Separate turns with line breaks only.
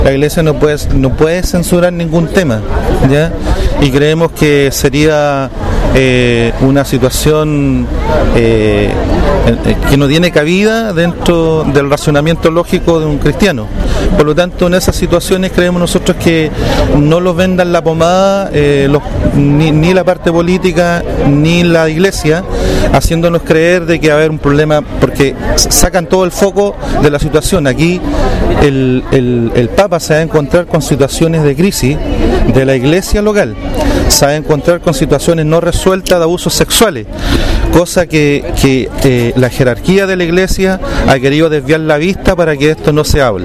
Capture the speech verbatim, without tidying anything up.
La Iglesia no puede, no puede censurar ningún tema, ¿ya? Y creemos que sería eh, una situación eh, que no tiene cabida dentro del razonamiento lógico de un cristiano. Por lo tanto, en esas situaciones creemos nosotros que no los vendan la pomada eh, los, ni, ni la parte política ni la Iglesia, haciéndonos creer de que va a haber un problema, porque sacan todo el foco de la situación. Aquí el, el, el Papa se va a encontrar con situaciones de crisis de la Iglesia local, se va a encontrar con situaciones no resueltas de abusos sexuales, cosa que, que eh, la jerarquía de la Iglesia ha querido desviar la vista para que esto no se hable.